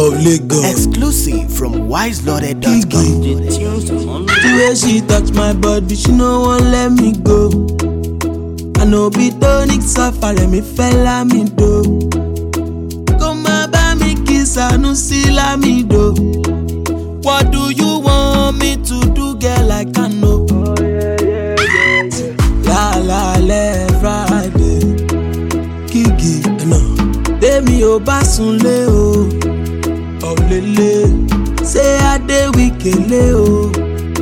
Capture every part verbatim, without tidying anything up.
of Lagos. Exclusive from wise loaded dot com. The way she touch my body, she no wan let me go. I know be tonic safari, me fella me do. Come bá mi kiss, I no see la me do. What do you want me to do, girl? I can know. Oh yeah, yeah, yeah, yeah. La la le Friday, Kiki, no. Demi o basunle o, oh lele. Say I dey wikele o.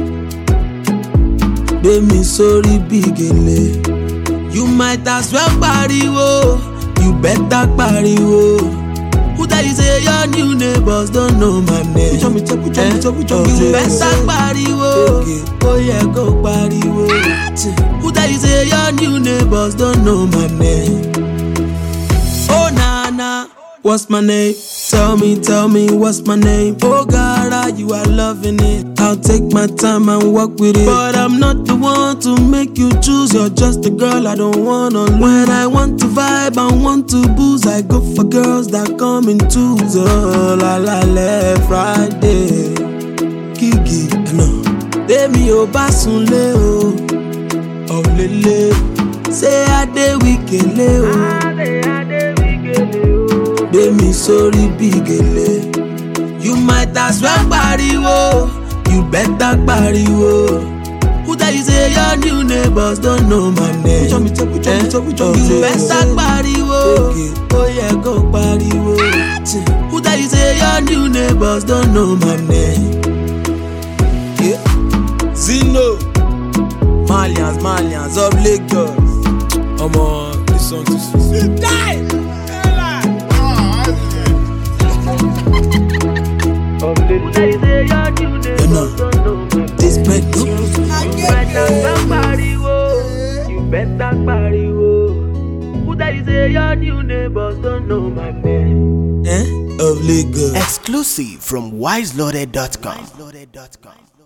Demi sorry bigele. You might as well pariwo, you better pariwo. Who tell you say your new neighbors don't know my name? Pucho me check, pucho me check, pucho me check. You better pariwo, oh yeah go pariwo. Who tell you say your new neighbors don't know my name? Oh na na, what's my name? Tell me, tell me what's my name? Oh God, you are loving it. I'll take my time and walk with it. But I'm not the one to make you choose. You're just a girl I don't wanna lose. When I want to vibe and want to booze, I go for girls that come in twos. Oh la la la Friday, Kiki, no. Demi o basunle o, oh lele. Say I dey wikele o. Demi sorry bigele. You might as well pariwo, you better pariwo. Who tell you say your new neighbors don't know my name? Pucho me check, pucho me check, pucho me check. You better pariwo, oh yeah go pariwo. Who tell you say your new neighbors don't know my name? Yeah. Zino, Malians, Malians of Lagos. I'm on this song to sweet. Die! You know, this bread no. You better pariwo, you better pariwo. Who tell you say your new neighbors don't know my name? Eh? Of Lagos. Exclusive from wise loaded dot com.